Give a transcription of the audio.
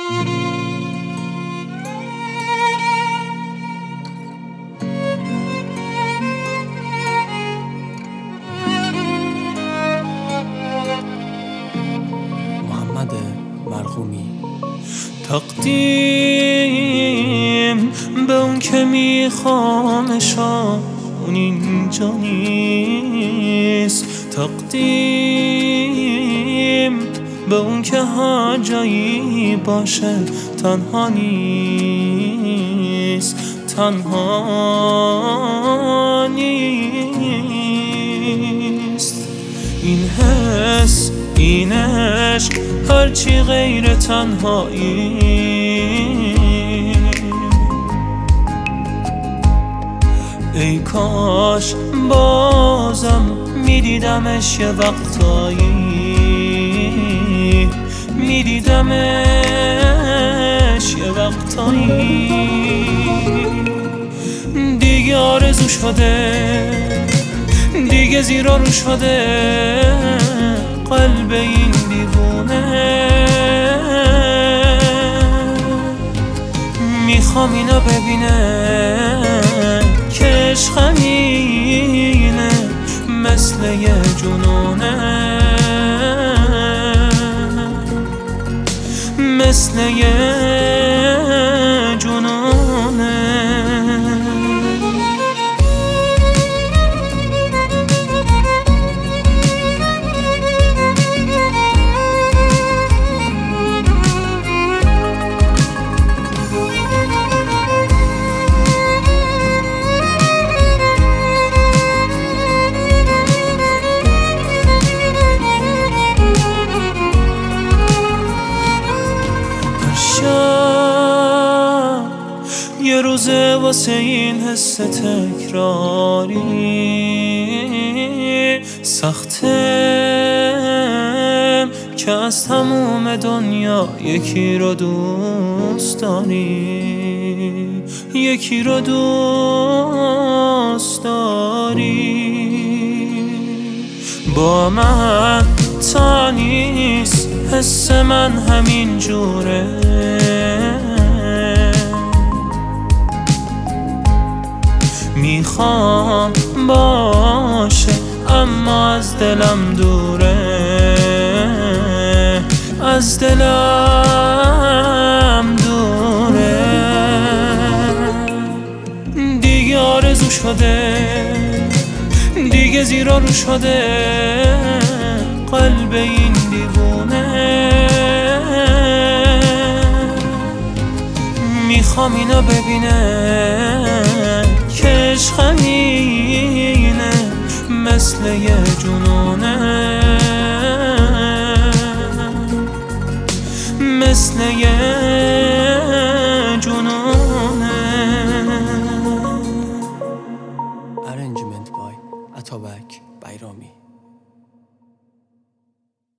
محمد مرحومی. تقدیم به اون که میخوامشم اون اینجا نیست. تقدیم به اون که هر جایی باشه تنها نیست، تنها نیست. این حس، این عشق، هرچی غیر تنهایی، ای کاش بازم میدیدمش یه وقتایی، میدیدمش یه وقتایی. دیگه آرزو شده، دیگه زیرا رو شده قلب این دیوونه. میخوام اینو ببینه که عشقمینه، مثل یه جنونه، مثل یه جنونه. یه روزه واسه این حس تکراری سخته که از تموم دنیا یکی رو دوست داری، یکی رو دوست داری. با من تا نیست، حس من همین جوره. میخوام باشه اما از دلم دوره، از دلم دوره. دیگه آرزو شده، دیگه زیرا رو شده قلب این دیوونه. میخوام اینو ببینه که عشقمینه، مثل یه جنونه، مثل یه